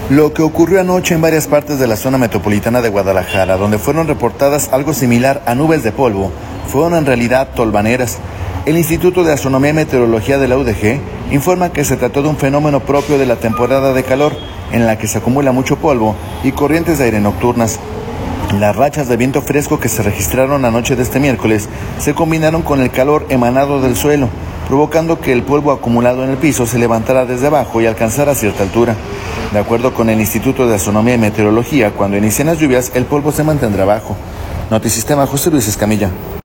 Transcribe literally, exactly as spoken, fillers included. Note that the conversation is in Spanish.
Lo que ocurrió anoche en varias partes de la zona metropolitana de Guadalajara, donde fueron reportadas algo similar a nubes de polvo, fueron en realidad tolvaneras. El Instituto de Astronomía y Meteorología de la U D G informa que se trató de un fenómeno propio de la temporada de calor, en la que se acumula mucho polvo y corrientes de aire nocturnas. Las rachas de viento fresco que se registraron anoche de este miércoles se combinaron con el calor emanado del suelo, provocando que el polvo acumulado en el piso se levantara desde abajo y alcanzara cierta altura. De acuerdo con el Instituto de Astronomía y Meteorología, cuando inicien las lluvias, el polvo se mantendrá bajo. Notisistema, José Luis Escamilla.